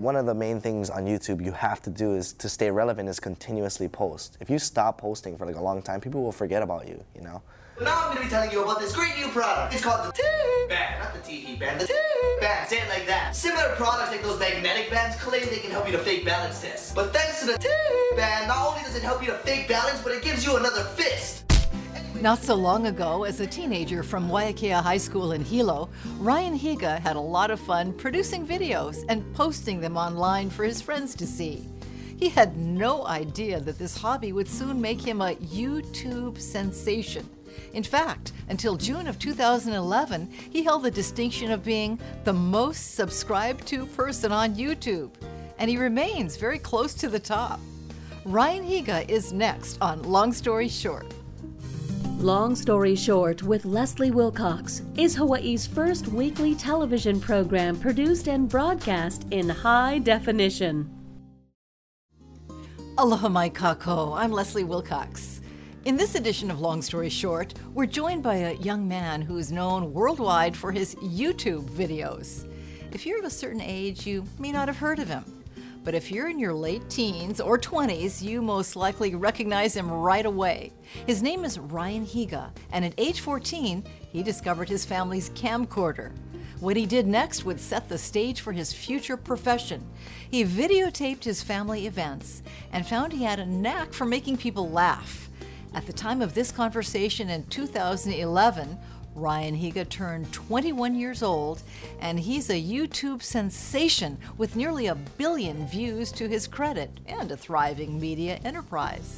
one of the main things on YouTube you have to do is to stay relevant is continuously post. If you stop posting for like a long time, people will forget about you, you know? Now I'm going to be telling you about this great new product. It's called the TV Band, not the TV band, the TV Band. Say it like that. Similar products like those magnetic bands claim they can help you to fake balance tests. But thanks to the TV Band, not only does it help you to fake balance, but it gives you another fist. Not so long ago, as a teenager from Waiakea High School in Hilo, Ryan Higa had a lot of fun producing videos and posting them online for his friends to see. He had no idea that this hobby would soon make him a YouTube sensation. In fact, until June of 2011, he held the distinction of being the most subscribed to person on YouTube, and he remains very close to the top. Ryan Higa is next on Long Story Short. Long Story Short with Leslie Wilcox is Hawaii's first weekly television program produced and broadcast in high definition. Aloha mai kako, I'm Leslie Wilcox. In this edition of Long Story Short, we're joined by a young man who's known worldwide for his YouTube videos. If you're of a certain age, you may not have heard of him. But if you're in your late teens or 20s, you most likely recognize him right away. His name is Ryan Higa, and at age 14, he discovered his family's camcorder. What he did next would set the stage for his future profession. He videotaped his family events and found he had a knack for making people laugh. At the time of this conversation in 2011, Ryan Higa turned 21 years old, and he's a YouTube sensation with nearly 1 billion views to his credit and a thriving media enterprise.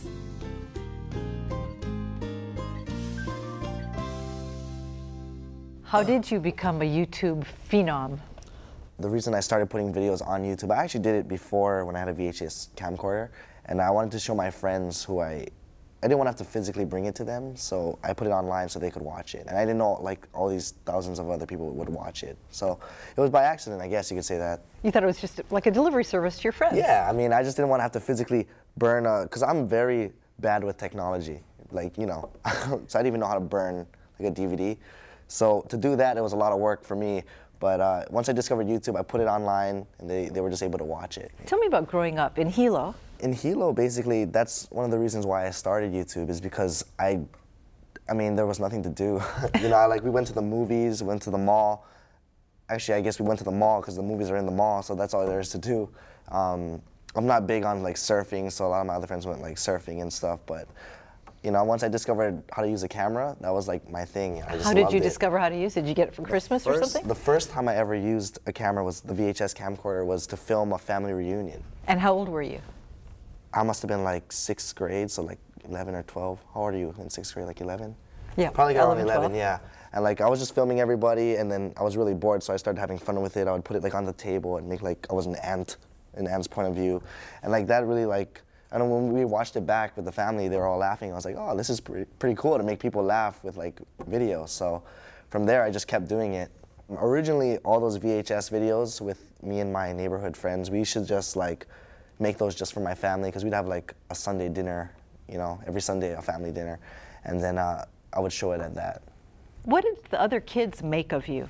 How did you become a YouTube phenom? The reason I started putting videos on YouTube, I actually did it before when I had a VHS camcorder, and I wanted to show my friends who I didn't want to have to physically bring it to them, so I put it online so they could watch it. And I didn't know like all these thousands of other people would watch it. So it was by accident, I guess you could say that. You thought it was just like a delivery service to your friends? Yeah, I mean, I just didn't want to have to physically burn because I'm very bad with technology. Like, you know, so I didn't even know how to burn like a DVD. So to do that, it was a lot of work for me. But once I discovered YouTube, I put it online, and they were just able to watch it. Tell me about growing up in Hilo. In Hilo, basically, that's one of the reasons why I started YouTube, is because I mean, there was nothing to do. You know, we went to the movies, went to the mall. Actually, I guess we went to the mall because the movies are in the mall, so that's all there is to do. I'm not big on like surfing, so a lot of my other friends went like surfing and stuff, but you know, once I discovered how to use a camera, that was like my thing. I just How did you discover how to use it? Did you get it for Christmas or something? The first time I ever used a camera was the VHS camcorder, was to film a family reunion. And how old were you? I must have been like 6th grade, so like 11 or 12. How old are you in 6th grade, like 11? Yeah, probably got around 11, 11, yeah. And like I was just filming everybody, and then I was really bored, so I started having fun with it. I would put it like on the table and make like I was an ant point of view. And like that really like, I don't know, when we watched it back with the family, they were all laughing. I was like, oh, this is pretty cool to make people laugh with like videos. So from there, I just kept doing it. Originally, all those VHS videos with me and my neighborhood friends, we should just like make those just for my family, because we'd have like a Sunday dinner, you know, every Sunday a family dinner, and then I would show it at that. What did the other kids make of you?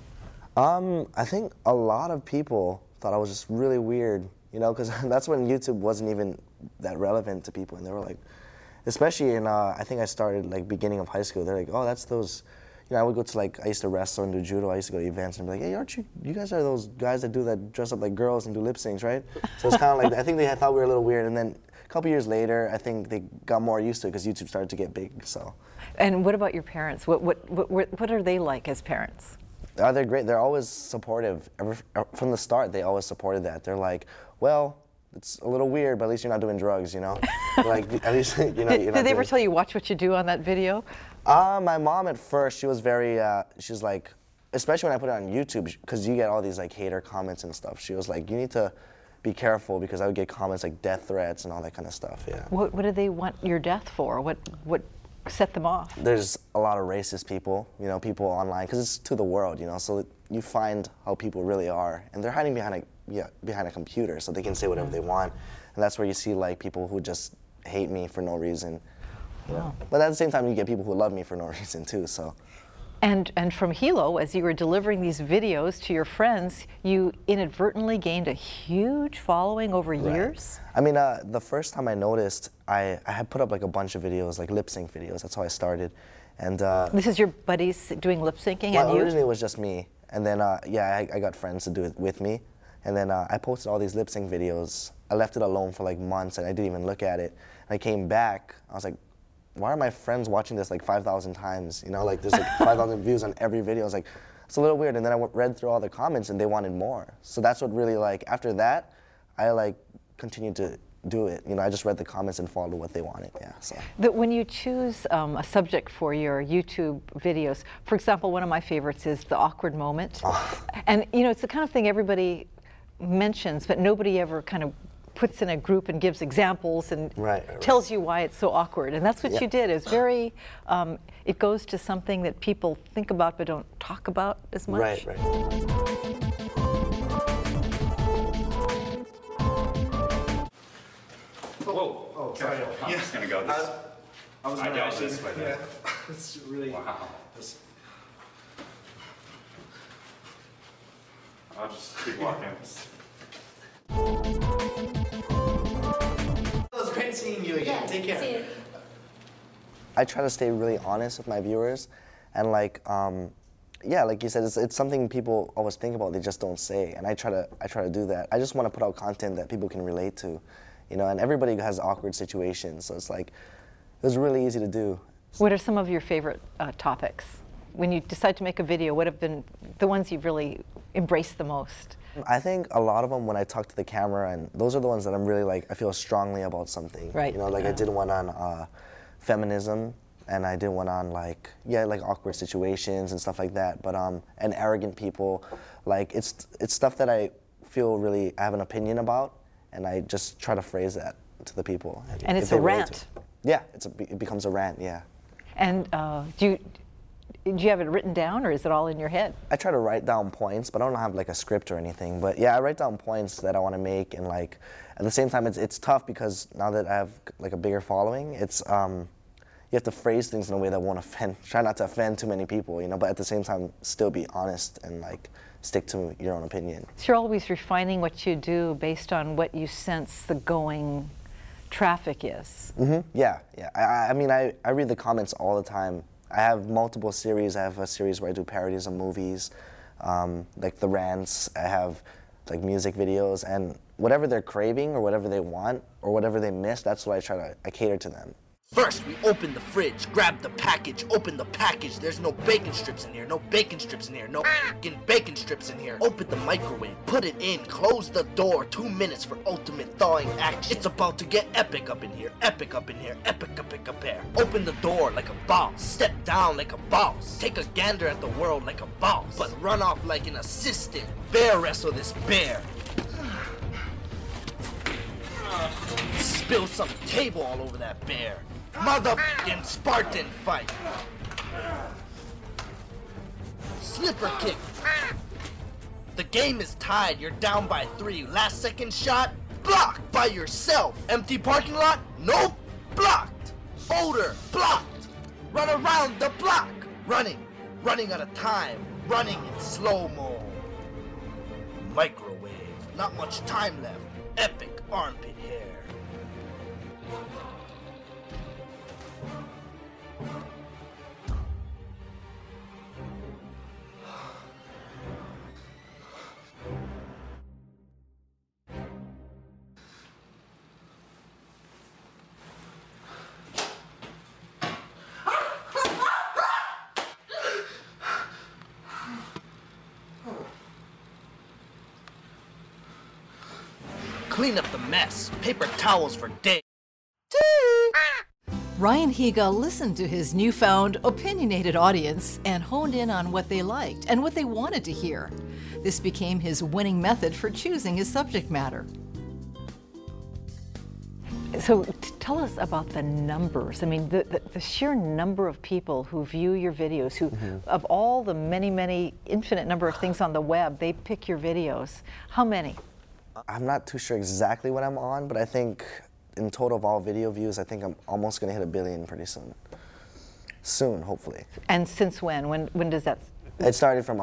I think a lot of people thought I was just really weird, you know, because that's when YouTube wasn't even that relevant to people, and they were like, especially in, I think I started like beginning of high school, they're like, oh, that's those, you know, I would go to like, I used to wrestle and do judo, I used to go to events and be like, hey, aren't you guys are those guys that dress up like girls and do lip syncs, right? So it's kind of like, I think they thought we were a little weird, and then a couple years later, I think they got more used to it because YouTube started to get big, so. And what about your parents? What are they like as parents? They're great, they're always supportive. From the start, they always supported that. They're like, well, it's a little weird, but at least you're not doing drugs, you know? Like, at least, you know, Did they ever tell you, watch what you do on that video? My mom at first, she was very, she's like, especially when I put it on YouTube, because you get all these like hater comments and stuff, she was like, you need to be careful, because I would get comments like death threats and all that kind of stuff, yeah. What do they want your death for? What set them off? There's a lot of racist people, you know, people online, because it's to the world, you know, so you find how people really are, and they're hiding behind a computer, so they can say whatever they want, and that's where you see like people who just hate me for no reason. You know? But at the same time, you get people who love me for no reason too, so. And from Hilo, as you were delivering these videos to your friends, you inadvertently gained a huge following over years? I mean, the first time I noticed, I had put up like a bunch of videos, like lip sync videos. That's how I started. And this is your buddies doing lip syncing, well, and you? Originally it was just me. And then, yeah, I got friends to do it with me. And then I posted all these lip sync videos. I left it alone for like months and I didn't even look at it. And I came back, I was like, why are my friends watching this like 5,000 times? You know, like there's like 5,000 views on every video. I was like, it's a little weird. And then I read through all the comments and they wanted more. So that's what really like, after that, I like continued to do it. You know, I just read the comments and followed what they wanted, yeah. So. But when you choose a subject for your YouTube videos, for example, one of my favorites is the awkward moment. And you know, it's the kind of thing everybody mentions, but nobody ever kind of puts in a group and gives examples and tells you why it's so awkward. And that's what you did. It's very, it goes to something that people think about but don't talk about as much. Right, right. Whoa. Oh, sorry. I'm just going to go this. I was dash this way. Yeah. It's really. Wow. I'll just keep walking. It was great seeing you again. Yeah, Take care. see you. I try to stay really honest with my viewers, and like, yeah, like you said, it's something people always think about, they just don't say, and I try to do that. I just want to put out content that people can relate to, you know, and everybody has awkward situations, so it's like, it was really easy to do. What are some of your favorite topics? When you decide to make a video, what have been the ones you've really embraced the most? I think a lot of them when I talk to the camera, and those are the ones that I'm really like, I feel strongly about something. Right. You know, like I did one on feminism, and I did one on like, yeah, like awkward situations and stuff like that, but and arrogant people. Like it's stuff that I feel really, I have an opinion about, and I just try to phrase that to the people. And it's a rant. Yeah, it becomes a rant, yeah. And do you have it written down, or is it all in your head? I try to write down points, but I don't have like a script or anything. But yeah, I write down points that I want to make, and like at the same time, it's tough because now that I have like a bigger following, it's you have to phrase things in a way that won't offend. Try not to offend too many people, you know. But at the same time, still be honest and like stick to your own opinion. So you're always refining what you do based on what you sense the going traffic is. Mm-hmm. Yeah, yeah. I mean, I read the comments all the time. I have multiple series. I have a series where I do parodies of movies, like the rants. I have like music videos, and whatever they're craving or whatever they want or whatever they miss, that's what I cater to them. First, we open the fridge, grab the package, open the package. There's no bacon strips in here, no bacon strips in here, no f***ing bacon strips in here. Open the microwave, put it in, close the door, 2 minutes for ultimate thawing action. It's about to get epic up in here, epic up in here, epic up here. Open the door like a boss, step down like a boss, take a gander at the world like a boss, but run off like an assistant. Bear wrestle this bear. Spill some table all over that bear. Motherfucking Spartan fight. Slipper kick. The game is tied. You're down by 3. Last second shot. Blocked by yourself. Empty parking lot. Nope. Blocked. Boulder. Blocked. Run around the block. Running out of time. Running in slow-mo. Microwave. Not much time left. Epic armpit hair. Clean up the mess. Paper towels for days. Ryan Higa listened to his newfound opinionated audience and honed in on what they liked and what they wanted to hear. This became his winning method for choosing his subject matter. So tell us about the numbers. I mean, the sheer number of people who view your videos, who of all the many, infinite number of things on the web, they pick your videos. How many? I'm not too sure exactly what I'm on, but I think in total of all video views, I think I'm almost going to hit 1 billion pretty soon. Soon, hopefully. And since when? When does that? It started from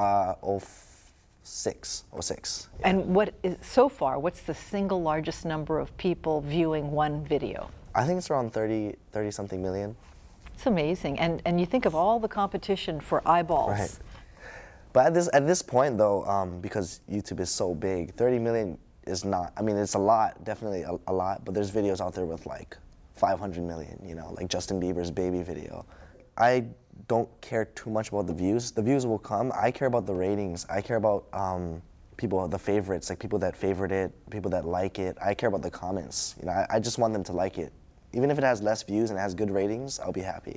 06. Yeah. And what is so far? What's the single largest number of people viewing one video? I think it's around 30 something million. It's amazing. And you think of all the competition for eyeballs. Right. But at this point though, because YouTube is so big, 30 million is not, I mean, it's a lot, definitely a lot, but there's videos out there with like 500 million, you know, like Justin Bieber's Baby video. I don't care too much about the views. The views will come. I care about the ratings. I care about people, the favorites, like people that favorite it, people that like it. I care about the comments. You know, I just want them to like it. Even if it has less views and it has good ratings, I'll be happy.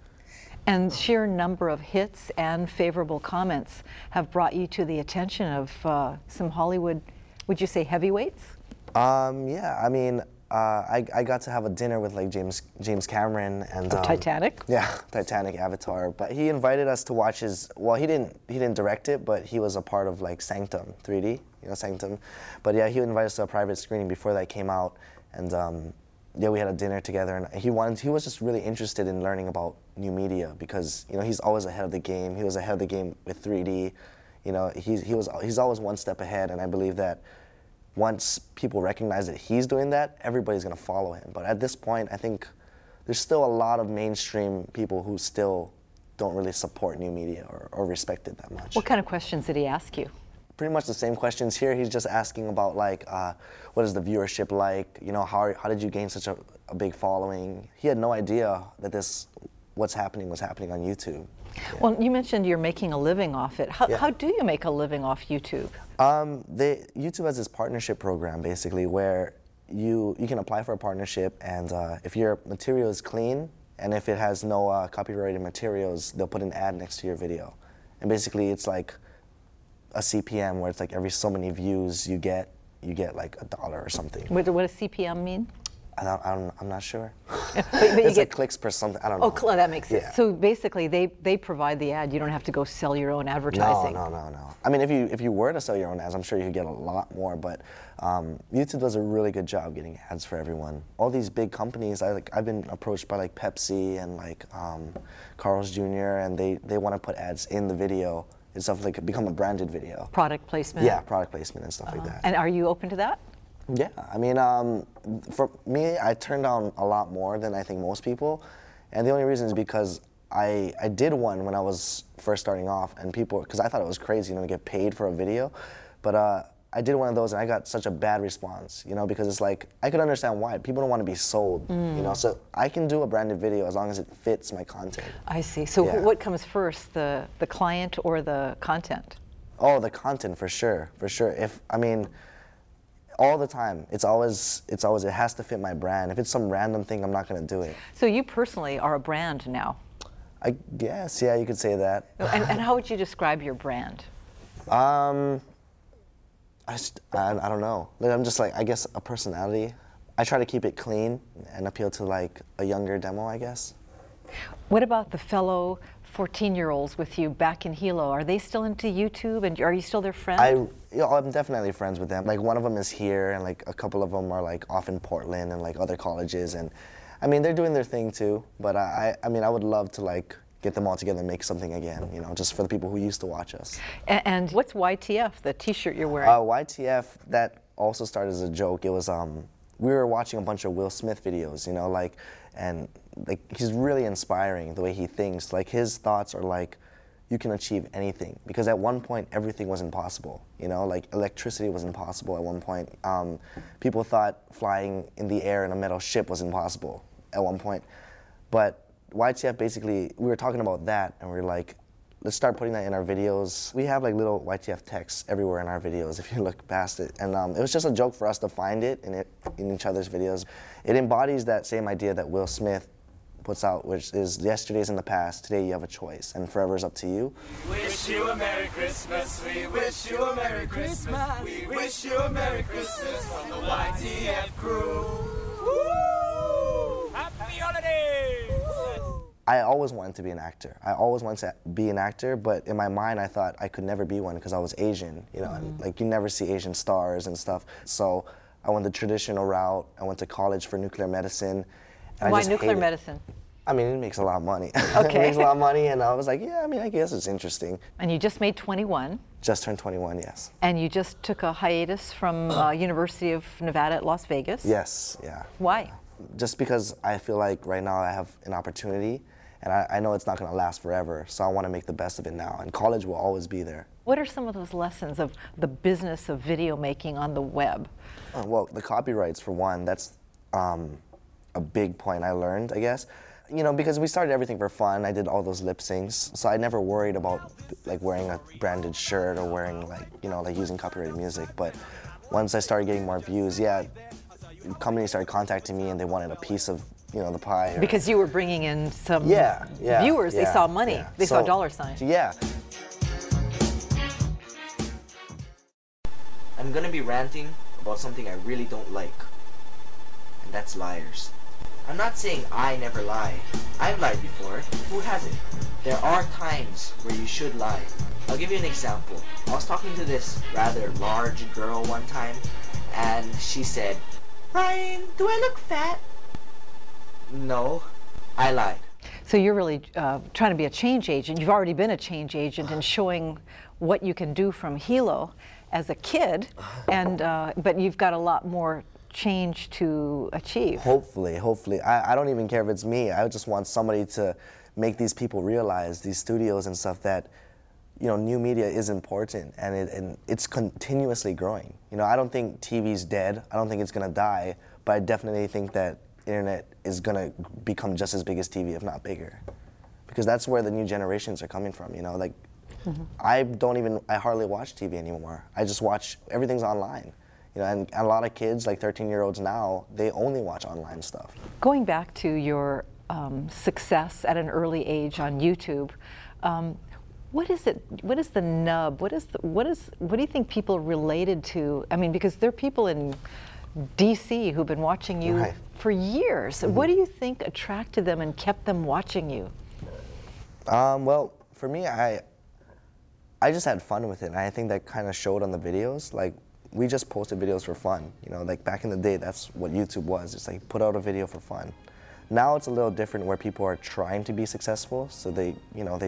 And sheer number of hits and favorable comments have brought you to the attention of some Hollywood, would you say heavyweights? Yeah, I mean, I got to have a dinner with like James Cameron and Titanic. Yeah, Titanic, Avatar. But he invited us to watch his. Well, he didn't direct it, but he was a part of like Sanctum 3D, you know, Sanctum. But yeah, he invited us to a private screening before that came out, and yeah, we had a dinner together, and he was just really interested in learning about new media because, you know, he's always ahead of the game. He was ahead of the game with 3D. You know, he's always one step ahead, and I believe that once people recognize that he's doing that, everybody's going to follow him. But at this point, I think there's still a lot of mainstream people who still don't really support new media or respect it that much. What kind of questions did he ask you? Pretty much the same questions here. He's just asking about like, what is the viewership like? You know, how did you gain such a big following? He had no idea that what's happening was happening on YouTube. Yeah. Well, you mentioned you're making a living off it. How do you make a living off YouTube? YouTube has this partnership program basically where you can apply for a partnership, and if your material is clean and if it has no copyrighted materials, they'll put an ad next to your video. And basically it's like a CPM where it's like every so many views you get like $1 or something. What does CPM mean? I'm not sure. but it's like clicks per something. I don't know. Oh, that makes sense. Yeah. So basically, they provide the ad. You don't have to go sell your own advertising. No. I mean, if you were to sell your own ads, I'm sure you could get a lot more. But YouTube does a really good job getting ads for everyone. All these big companies, I've been approached by like Pepsi and like Carl's Jr. and they want to put ads in the video. It's stuff like become a branded video. Product placement. Yeah, product placement and stuff like that. And are you open to that? Yeah, I mean, for me, I turned down a lot more than I think most people, and the only reason is because I did one when I was first starting off, and people, because I thought it was crazy, you know, to get paid for a video, but I did one of those and I got such a bad response, you know, because it's like, I could understand why. People don't want to be sold, you know, so I can do a branded video as long as it fits my content. I see. So what comes first, the client or the content? Oh, the content for sure. I mean, all the time. It has to fit my brand. If it's some random thing, I'm not going to do it. So you personally are a brand now? I guess, yeah, you could say that. And how would you describe your brand? I don't know. I'm just like, I guess, a personality. I try to keep it clean and appeal to like a younger demo, I guess. What about the fellow 14-year-olds with you back in Hilo? Are they still into YouTube, and are you still their friend? I'm definitely friends with them. Like one of them is here, and like a couple of them are like off in Portland and like other colleges, and I mean they're doing their thing too. But I mean I would love to like get them all together and make something again, you know, just for the people who used to watch us. And what's YTF, the T-shirt you're wearing? YTF, that also started as a joke. It was we were watching a bunch of Will Smith videos, you know, like, and like he's really inspiring the way he thinks. Like his thoughts are like, you can achieve anything, because at one point everything was impossible, you know, like electricity was impossible at one point. People thought flying in the air in a metal ship was impossible at one point. But YTF basically, we were talking about that and we were like, let's start putting that in our videos. We have like little YTF text everywhere in our videos if you look past it. And it was just a joke for us to find it in each other's videos. It embodies that same idea that Will Smith puts out, which is yesterday's in the past, today you have a choice, and forever is up to you. We wish you a Merry Christmas, we wish you a Merry Christmas, we wish you a Merry Christmas from the YTF crew. Woo! Happy holidays! I always wanted to be an actor. I always wanted to be an actor, but in my mind I thought I could never be one because I was Asian, you know, and like you never see Asian stars and stuff. So I went the traditional route. I went to college for nuclear medicine. And Why nuclear medicine? I mean, it makes a lot of money. Okay. It makes a lot of money, and I was like, yeah, I mean, I guess it's interesting. And you just made 21. Just turned 21, yes. And you just took a hiatus from University of Nevada at Las Vegas. Yes, yeah. Why? Just because I feel like right now I have an opportunity, and I know it's not going to last forever, so I want to make the best of it now, and college will always be there. What are some of those lessons of the business of video making on the web? Well, the copyrights, for one, that's a big point I learned, I guess. You know, because we started everything for fun. I did all those lip syncs, so I never worried about like wearing a branded shirt or wearing like, you know, like using copyrighted music. But once I started getting more views, yeah, companies started contacting me and they wanted a piece of, you know, the pie. Because you were bringing in some viewers. They Yeah, saw money. yeah. They saw dollar signs. Yeah. I'm gonna be ranting about something I really don't like, and that's liars. I'm not saying I never lie. I've lied before. Who hasn't? There are times where you should lie. I'll give you an example. I was talking to this rather large girl one time, and she said, "Ryan, do I look fat?" No, I lied. So you're really trying to be a change agent. You've already been a change agent and showing what you can do from Hilo as a kid, and but you've got a lot more change to achieve. Hopefully. I don't even care if it's me. I just want somebody to make these people realize, these studios and stuff, that, you know, new media is important, and it's continuously growing. You know, I don't think TV's dead. I don't think it's gonna die, but I definitely think that internet is gonna become just as big as TV, if not bigger, because that's where the new generations are coming from. You know, like I hardly watch TV anymore. I just watch, everything's online. You know, and a lot of kids, like 13-year-olds now, they only watch online stuff. Going back to your success at an early age on YouTube, what is it? What is the nub? What do you think people related to? I mean, because there are people in DC who've been watching you for years. What do you think attracted them and kept them watching you? Well, for me, I just had fun with it, and I think that kind of showed on the videos. Like, we just posted videos for fun. You know, like back in the day, that's what YouTube was. It's like, put out a video for fun. Now it's a little different, where people are trying to be successful, so they, you know,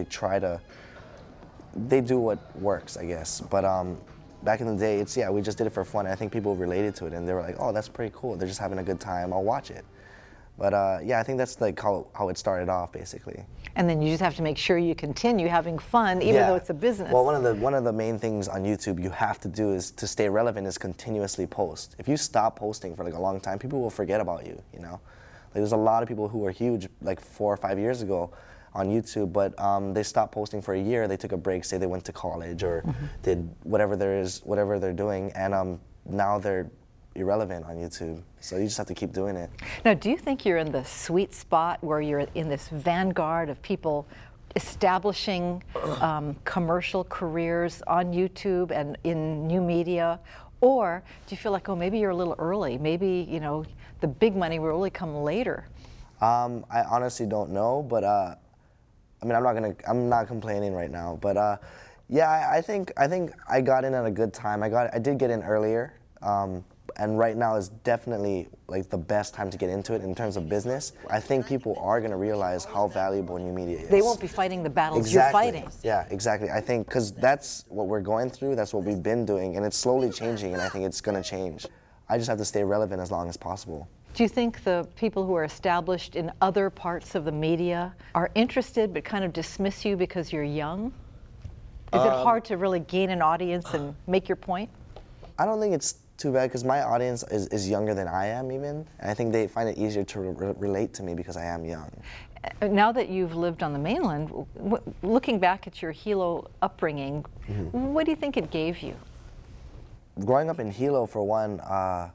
they do what works, I guess. But back in the day, it's, yeah, we just did it for fun. I think people related to it, and they were like, oh, that's pretty cool. They're just having a good time. I'll watch it. But yeah, I think that's like how it started off, basically. And then you just have to make sure you continue having fun, even though it's a business. Well, one of the main things on YouTube you have to do is, to stay relevant, is continuously post. If you stop posting for like a long time, people will forget about you. You know, like, there's a lot of people who were huge like 4 or 5 years ago on YouTube, but they stopped posting for a year. They took a break, say they went to college or did whatever they're doing, and now they're irrelevant on YouTube. So you just have to keep doing it. Now, do you think you're in the sweet spot where you're in this vanguard of people establishing commercial careers on YouTube and in new media? Or do you feel like, oh, maybe you're a little early? Maybe, you know, the big money will really come later? I honestly don't know, but I mean, I'm not complaining right now. But yeah, I think I got in at a good time. I did get in earlier. And right now is definitely like the best time to get into it in terms of business. I think people are going to realize how valuable new media is. They won't be fighting the battles you're fighting. Yeah, exactly. I think because that's what we're going through, that's what we've been doing, and it's slowly changing, and I think it's going to change. I just have to stay relevant as long as possible. Do you think the people who are established in other parts of the media are interested but kind of dismiss you because you're young? Is it hard to really gain an audience and make your point? I don't think it's too bad, because my audience is younger than I am even, and I think they find it easier to relate to me because I am young. Now that you've lived on the mainland, looking back at your Hilo upbringing, what do you think it gave you? Growing up in Hilo, for one, I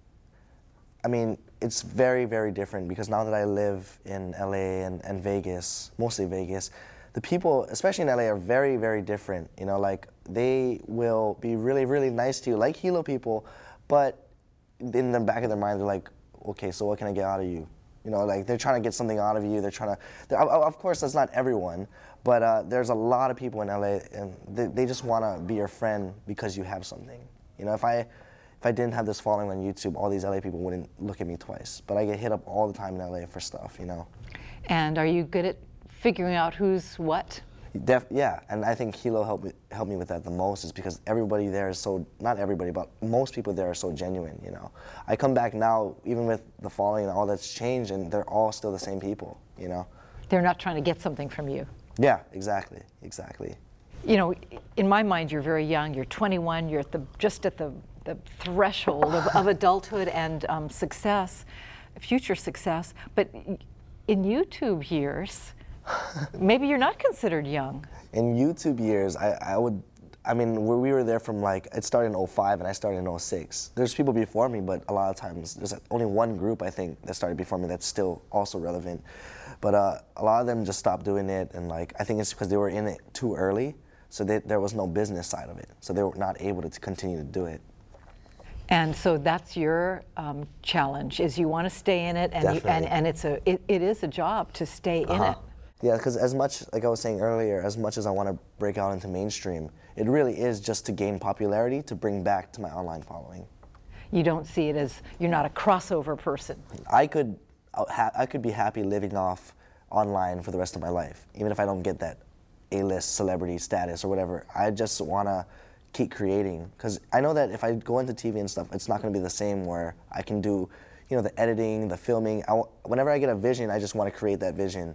mean, it's very, very different, because now that I live in LA and Vegas, mostly Vegas, the people, especially in LA, are very, very different. You know, like, they will be really, really nice to you, like Hilo people, but in the back of their mind, they're like, okay, so what can I get out of you? You know, like, they're trying to get something out of you. They're trying to, of course, that's not everyone, but there's a lot of people in LA, and they just want to be your friend because you have something. You know, if I didn't have this following on YouTube, all these LA people wouldn't look at me twice. But I get hit up all the time in LA for stuff, you know. And are you good at figuring out who's what? Yeah, and I think Hilo helped me with that the most, is because everybody there is so, not everybody, but most people there are so genuine, you know. I come back now, even with the following and all that's changed, and they're all still the same people, you know. They're not trying to get something from you. Yeah, exactly, exactly. You know, in my mind, you're very young. You're 21. You're just at the threshold of adulthood and success, future success. But in YouTube years, maybe you're not considered young. In YouTube years, I mean, we were there from like, it started in 05 and I started in 06. There's people before me, but a lot of times there's only one group, I think, that started before me that's still also relevant. But a lot of them just stopped doing it, and like, I think it's because they were in it too early, so there was no business side of it. So they were not able to continue to do it. And so that's your challenge, is you want to stay in it, and it is a job to stay in it. Yeah, because as much, like I was saying earlier, as much as I want to break out into mainstream, it really is just to gain popularity, to bring back to my online following. You don't see it as, you're not a crossover person. I could be happy living off online for the rest of my life, even if I don't get that A-list celebrity status or whatever. I just want to keep creating, because I know that if I go into TV and stuff, it's not going to be the same where I can do, you know, the editing, the filming. Whenever I get a vision, I just want to create that vision.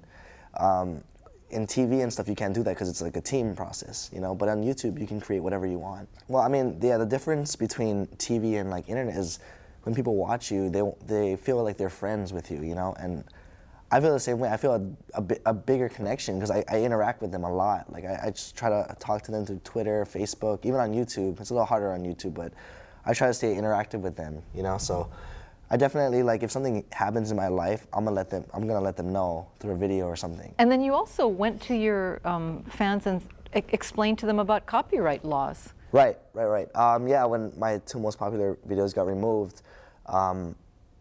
In TV and stuff, you can't do that because it's like a team process, you know, but on YouTube, you can create whatever you want. Well, I mean, yeah, the difference between TV and like internet is when people watch you, they feel like they're friends with you, you know, and I feel the same way. I feel a bigger connection because I interact with them a lot. Like I just try to talk to them through Twitter, Facebook, even on YouTube. It's a little harder on YouTube, but I try to stay interactive with them, you know, so I definitely, like, if something happens in my life, I'm gonna let them know through a video or something. And then you also went to your fans and explained to them about copyright laws. Right. Yeah, when my 2 most popular videos got removed, How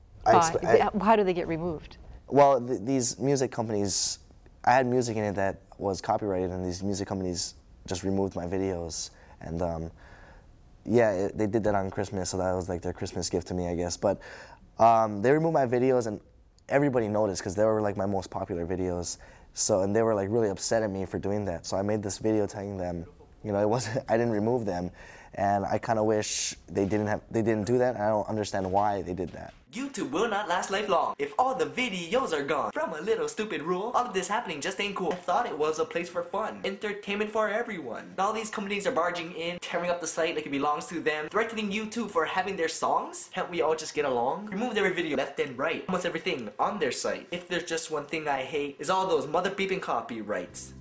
do they get removed? Well, these music companies, I had music in it that was copyrighted, and these music companies just removed my videos. And yeah, they did that on Christmas, so that was like their Christmas gift to me, I guess. But they removed my videos, and everybody noticed because they were like my most popular videos. So, and they were like really upset at me for doing that. So I made this video telling them, you know, I didn't remove them, and I kind of wish they didn't do that, and I don't understand why they did that. YouTube will not last lifelong if all the videos are gone. From a little stupid rule, all of this happening just ain't cool. I thought it was a place for fun, entertainment for everyone. All these companies are barging in, tearing up the site like it belongs to them, threatening YouTube for having their songs. Can't we all just get along? Remove their video left and right, almost everything on their site. If there's just one thing I hate, is all those mother beeping copyrights.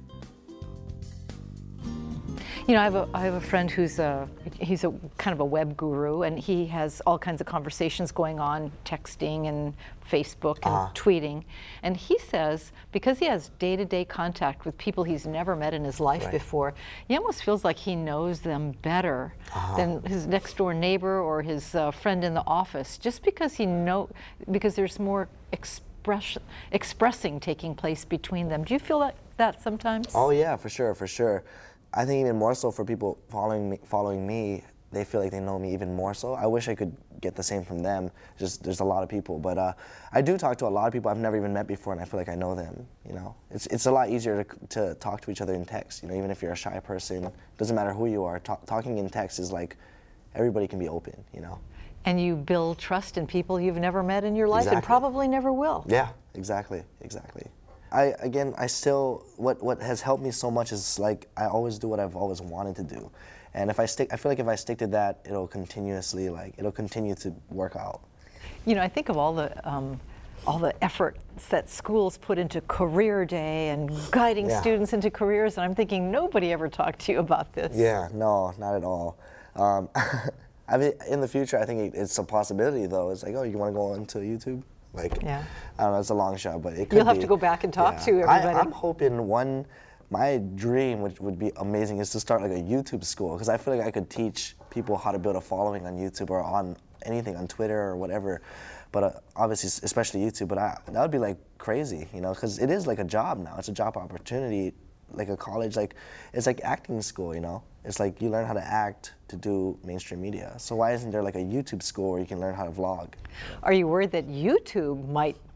You know, I have a friend he's a kind of a web guru, and he has all kinds of conversations going on, texting and Facebook and tweeting. And he says, because he has day-to-day contact with people he's never met in his life before, he almost feels like he knows them better than his next door neighbor or his friend in the office, just because because there's more expressing taking place between them. Do you feel that sometimes? Oh yeah, for sure. I think even more so for people following me, they feel like they know me even more so. I wish I could get the same from them. Just there's a lot of people, but I do talk to a lot of people I've never even met before, and I feel like I know them. You know, it's a lot easier to talk to each other in text. You know, even if you're a shy person, doesn't matter who you are. Talking in text is like everybody can be open. You know. And you build trust in people you've never met in your life and probably never will. Yeah, exactly. I still, what has helped me so much is like, I always do what I've always wanted to do. And I feel like if I stick to that, it'll continue to work out. You know, I think of all the efforts that schools put into Career Day and guiding students into careers, and I'm thinking nobody ever talked to you about this. Yeah, no, not at all. I mean, in the future, I think it's a possibility though. It's like, oh, you want to go into YouTube? Like, I don't know, it's a long shot, but it could You'll have to go back and talk to everybody. I'm hoping my dream, which would be amazing, is to start like a YouTube school, because I feel like I could teach people how to build a following on YouTube or on anything, on Twitter or whatever. But obviously, especially YouTube, but that would be like crazy, you know, because it is like a job now. It's a job opportunity, like a college, like it's like acting school, you know. It's like you learn how to act to do mainstream media. So why isn't there like a YouTube school where you can learn how to vlog? Are you worried that YouTube might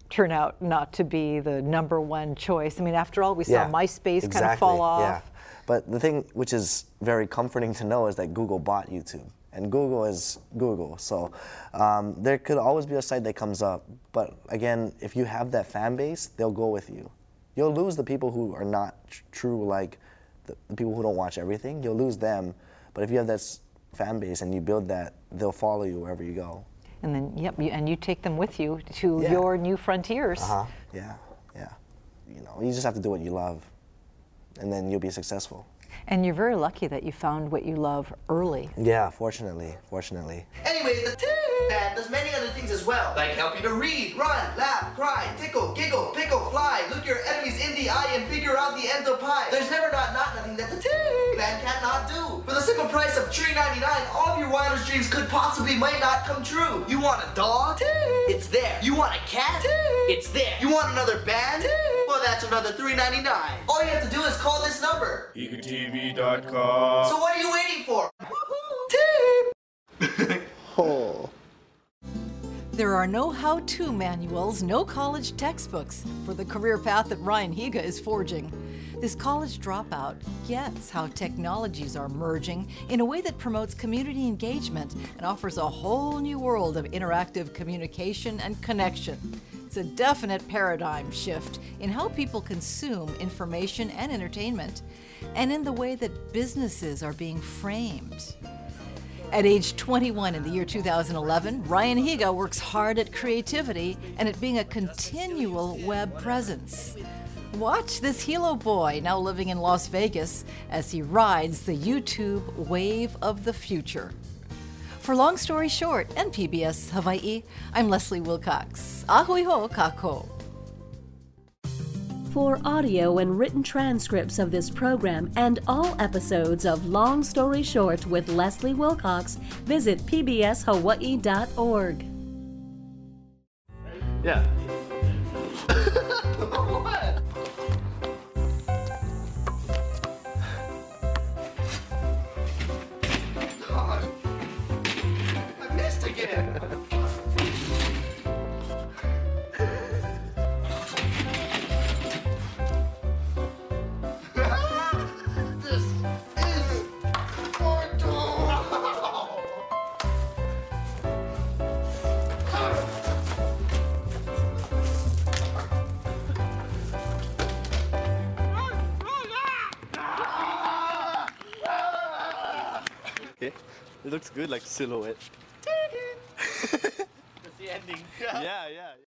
turn out not to be the #1 choice. I mean, after all, we saw Yeah, MySpace kind of exactly, fall off. Yeah. But the thing which is very comforting to know is that Google bought YouTube. And Google is Google. So there could always be a site that comes up. But again, if you have that fan base, they'll go with you. You'll lose the people who are not true, like the people who don't watch everything. You'll lose them. But if you have that fan base and you build that, they'll follow you wherever you go. And then, yep, and you take them with you to your new frontiers. Yeah, yeah. You know, you just have to do what you love, and then you'll be successful. And you're very lucky that you found what you love early. Yeah, fortunately. Anyway, the Band does many other things as well, like help you to read, run, laugh, cry, tickle, giggle, pickle, fly, look your enemies in the eye and figure out the end of pi. There's never not nothing that the Band cannot do. For the simple price of $3.99, all of your wildest dreams could possibly might not come true. You want a dog? It's there. You want a cat? It's there. You want another band? Well, that's another $3.99. All you have to do is call this number. EcoTV.com. So what are you waiting for? Oh. There are no how-to manuals, no college textbooks for the career path that Ryan Higa is forging. This college dropout gets how technologies are merging in a way that promotes community engagement and offers a whole new world of interactive communication and connection. It's a definite paradigm shift in how people consume information and entertainment, and in the way that businesses are being framed. At age 21 in the year 2011, Ryan Higa works hard at creativity and at being a continual web presence. Watch this Hilo boy, now living in Las Vegas, as he rides the YouTube wave of the future. For Long Story Short and PBS Hawaii, I'm Leslie Wilcox. Ahui ho kako. For audio and written transcripts of this program and all episodes of Long Story Short with Leslie Wilcox, visit pbshawaii.org. Yeah. God. I missed again. Okay. It looks good, like silhouette. That's the ending. Yeah, yeah.